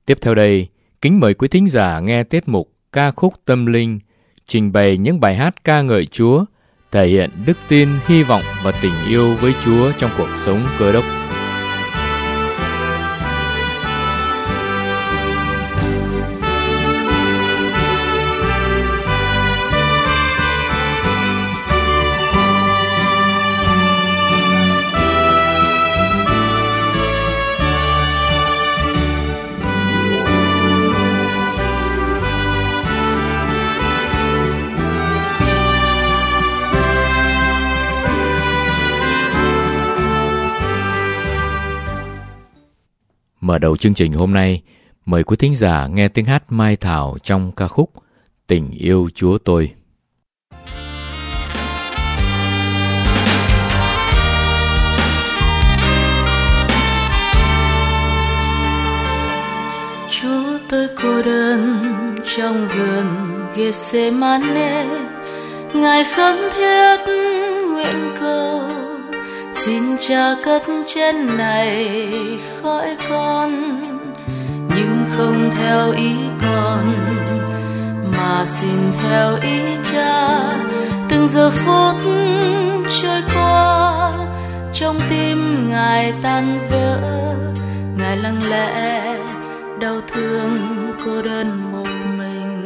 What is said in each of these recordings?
Tiếp theo đây, kính mời quý thính giả nghe tiết mục Ca khúc tâm linh, trình bày những bài hát ca ngợi Chúa, thể hiện đức tin, hy vọng và tình yêu với Chúa trong cuộc sống Cơ Đốc. Mở đầu chương trình hôm nay, mời quý thính giả nghe tiếng hát Mai Thảo trong ca khúc Tình yêu Chúa tôi. Chúa tôi cô đơn trong vườn Gethsemane, Ngài khấn thiết nguyện cầu, xin Cha cất chén này khỏi con, nhưng không theo ý con, mà xin theo ý Cha. Từng giờ phút trôi qua, trong tim Ngài tan vỡ, Ngài lặng lẽ đau thương cô đơn một mình.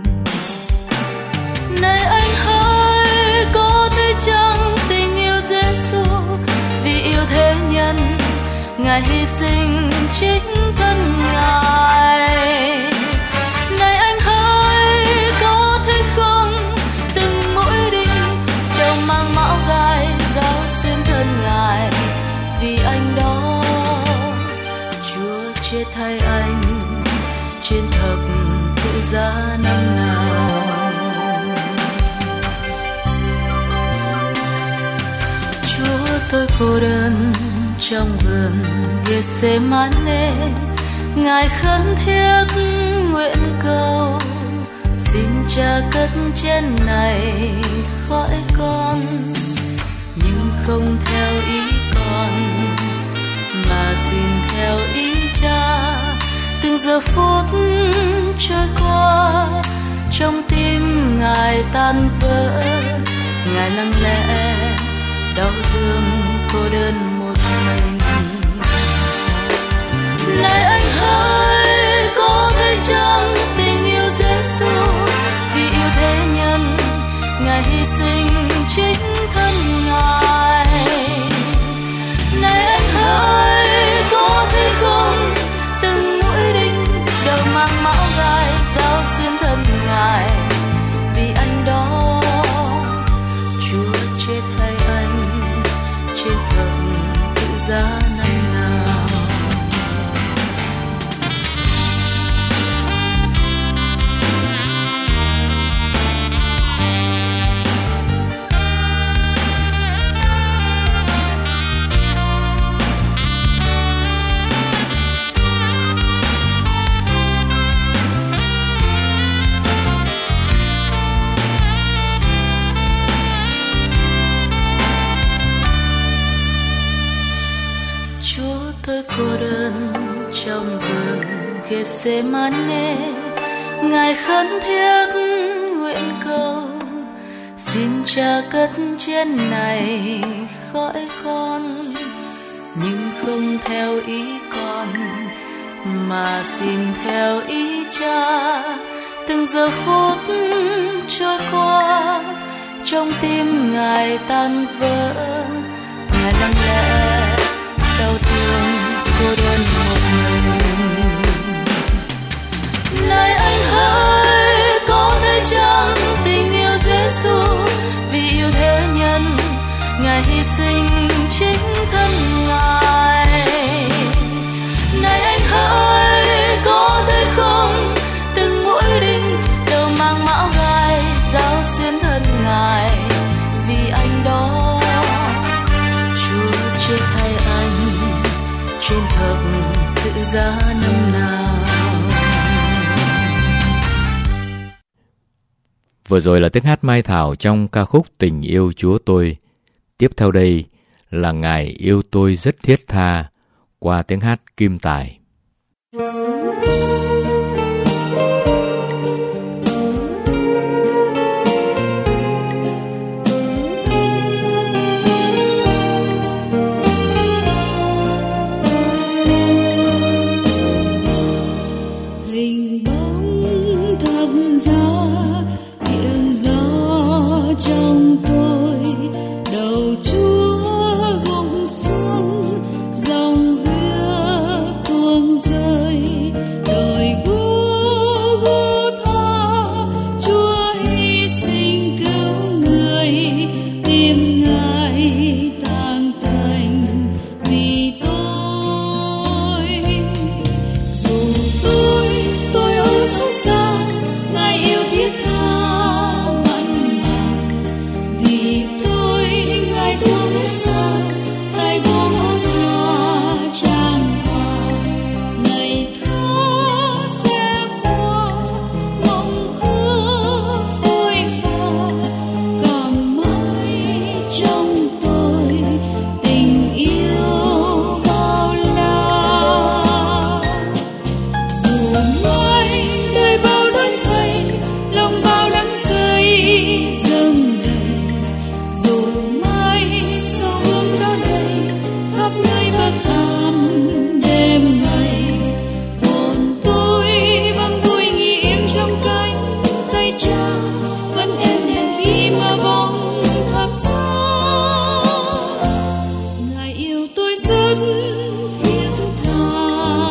Này anh hỡi, có thấy chăng tình yêu Giêsu, vì yêu thế nhân, Ngài hy sinh chính thân Ngài. Này anh hỡi, có thấy không, từng mũi đinh đầu mang mão gai giáo xuyên thân Ngài, vì anh đó Chúa chết thay anh trên thập tự giá năm nào. Chúa tôi cô đơn trong vườn Gethsemane, Ngài khấn thiết nguyện cầu, xin Cha cất chén này khỏi con, nhưng không theo ý con, mà xin theo ý Cha. Từng giờ phút trôi qua, trong tim Ngài tan vỡ, Ngài lặng lẽ đau thương cô đơn một mình. Này anh hỡi, có thấy chăng tình yêu Giêsu, vì yêu thế nhân, Ngài hy sinh chính thân Ngài. Này anh hỡi, có thấy không, từng mũi đinh đầu mang mão gai giáo xuyên thân Ngài, vì anh đó Chúa chết thay anh trên thập tự giá năm nào. Tôi cô đơn trong vườn Gethsemane, Ngài khấn thiết nguyện cầu, xin Cha cất chén này khỏi con, nhưng không theo ý con, mà xin theo ý Cha. Từng giờ phút trôi qua, trong tim Ngài tan vỡ, Ngài lặng lẽ đau thương cô đơn một mình. Này anh hỡi, có thấy chăng tình yêu Giêsu, vì yêu thế nhân, Ngài hy sinh chính thân Ngài. Này anh hỡi, có thấy không, từng mũi đinh đầu mang mão gai giáo xuyên thân Ngài, vì anh đó Chúa chết thay anh trên thập tự giá năm nào. Vừa rồi là tiếng hát Mai Thảo trong ca khúc Tình yêu Chúa tôi. Tiếp theo đây là Ngài yêu tôi rất thiết tha qua tiếng hát Kim Tài. lòng bao đắng cay dâng đầy, dù mai sâu bướm đó đây khắp nơi bất an đêm ngày. Hồn tôi vẫn vui nghi im trong cánh tay cha, vẫn êm đềm khi mơ bóng thắp sáng. Ngài yêu tôi rất thiết tha,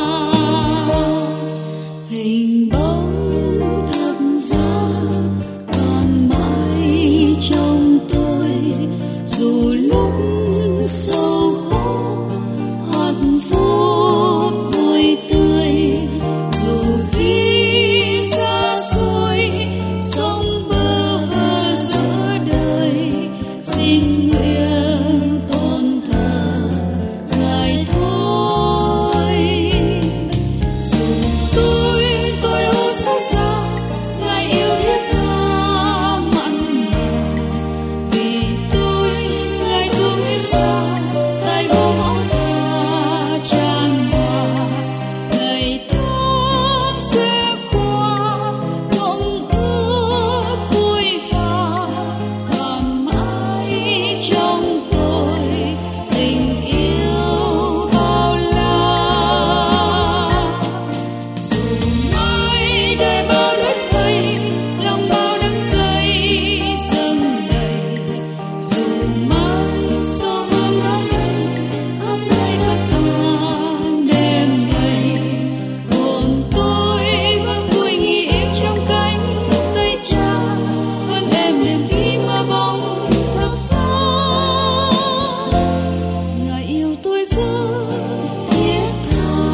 hình bóng thập giá còn mãi trong tôi, dù lúc sâu khổ hạt phút vui tươi, dù khi xa xôi sông bờ giữa đời. Xin nguyện tôn thờ Ngài thôi. Dù tôi ô xa xa, Ngài yêu thiết tha mặn mà. Vì tôi Ngài thương yêu xa, Ngài gõ tha tràn hòa. Ngày tháng sẽ qua mộng ước vui phà, còn mãi trong tôi tình yêu bao la. Dù mai đời bao đổi thay, lòng bao đắng cay dâng đầy, dù mai sâu bướm đó đây khắp nơi bất an đêm ngày. Hồn tôi vẫn vui nghi im trong cánh tay cha, vẫn êm đềm khi mơ bóng thắp sáng. Ngài yêu tôi rất thiết tha.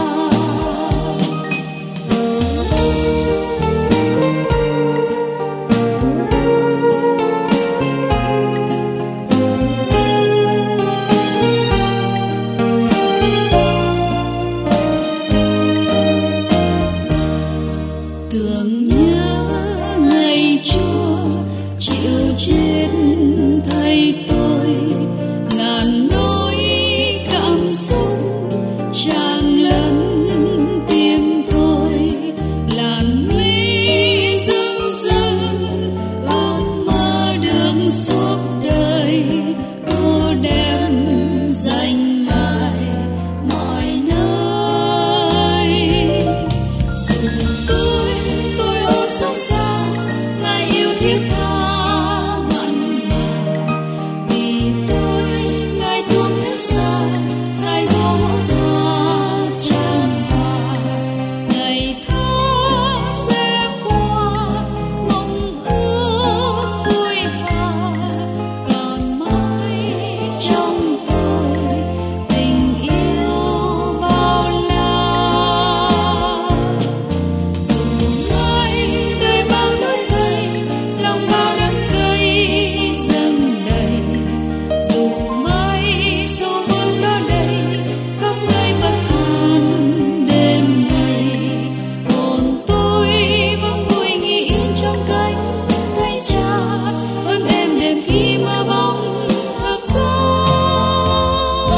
Tưởng nhớ ngày Chúa chịu chết thay tôi, ngàn nỗi cảm xúc tràn lẫn tim tôi. Làn mây rưng rưng ước mơ được suốt đời, tôi đem dành Ngài mọi nơi. Dù tôi ô xa xa, Ngài yêu thiết tha mặn mà. Vì tôi Ngài thương yêu xa, Ngài gõ tha tràn hòa. Ngày tháng sẽ qua mong ước vui phà, còn mãi trong tôi tình yêu bao la. Dù mai đời bao đổi thay, lòng bao đắng cay dâng đầy, dù mai sâu bướm đó đây khắp nơi bất an đêm ngày. Hồn tôi vẫn vui nghi im trong cánh tay cha, vẫn êm đềm khi mơ bóng thắp sáng.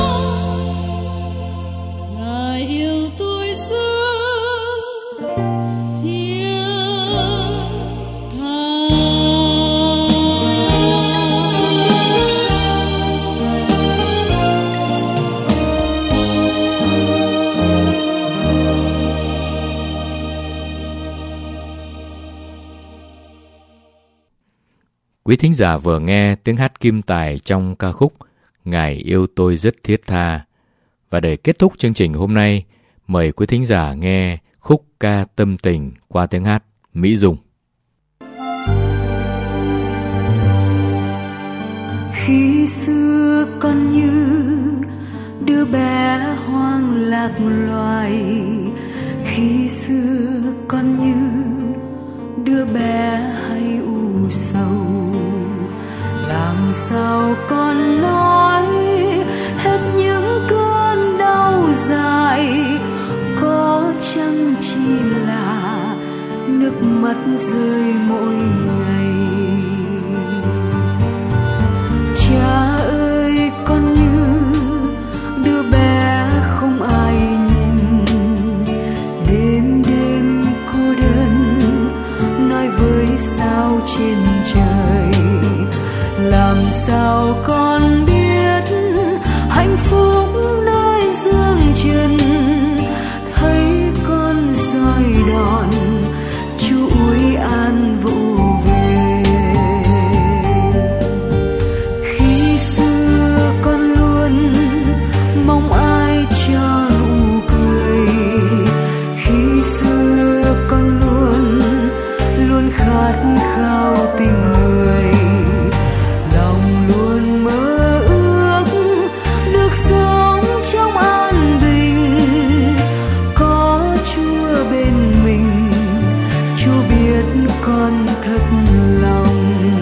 Ngài yêu tôi rất thiết tha. Quý thính giả vừa nghe tiếng hát kim tài trong ca khúc Ngài yêu tôi rất thiết tha. Và để kết thúc chương trình hôm nay, mời quý thính giả nghe khúc ca tâm tình qua tiếng hát Mỹ Dung. Khi xưa con như đứa bé hoang lạc loài, khi xưa con như đứa bé hay u sầu, làm sao con nói hết những cơn đau dài, có chăng chỉ là nước mắt rơi mỗi ngày. Cha ơi, con như đứa bé không ai nhìn, đêm đêm cô đơn nói với sao trên trời. Làm sao con biết hạnh phúc nơi dương trần, thấy con roi đòn chuỗi an vụ về. Khi xưa con luôn mong ai cho nụ cười, khi xưa con luôn luôn khát khao tình người, lòng luôn mơ ước được sống trong an bình, có Chúa bên mình, Chúa biết con thật lòng.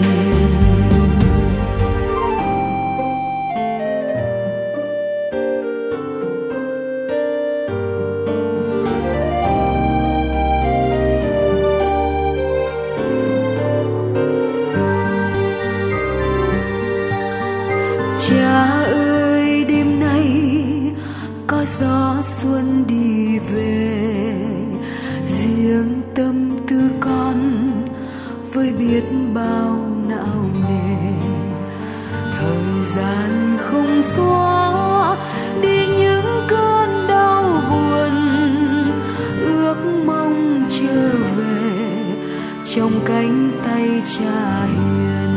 Cha ơi, đêm nay có gió xuân đi về, riêng tâm tư con với biết bao não nề. Thời gian không xóa đi những cơn đau buồn, ước mong trở về trong cánh tay Cha hiền.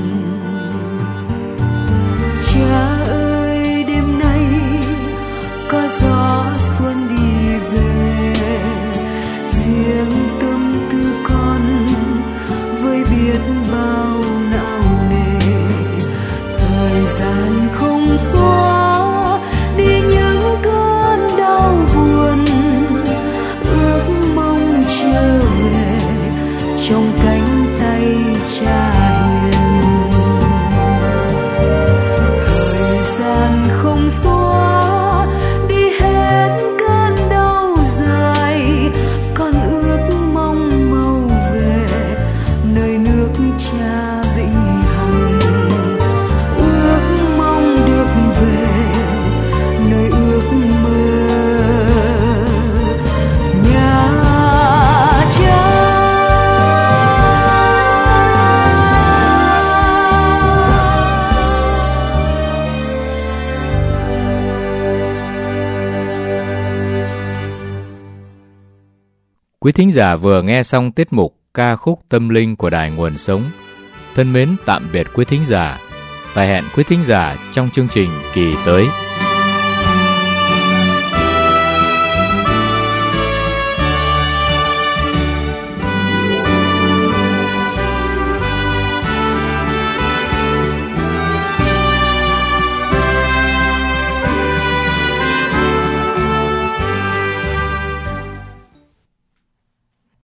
Cha ơi, đêm nay có gió xuân đi về, riêng tâm tư con với biết bao não nề. Thời gian không xóa đi những cơn đau buồn, ước mong trở về trong cánh tay Cha hiền. Không xóa đi hết cơn đau dài, con ước mong mau về nơi nước Cha vĩnh hằng, ước mong được về nơi ước mơ nhà Cha. Quý thính giả vừa nghe xong tiết mục ca khúc tâm linh của Đài Nguồn Sống. Thân mến tạm biệt quý thính giả và hẹn quý thính giả trong chương trình kỳ tới.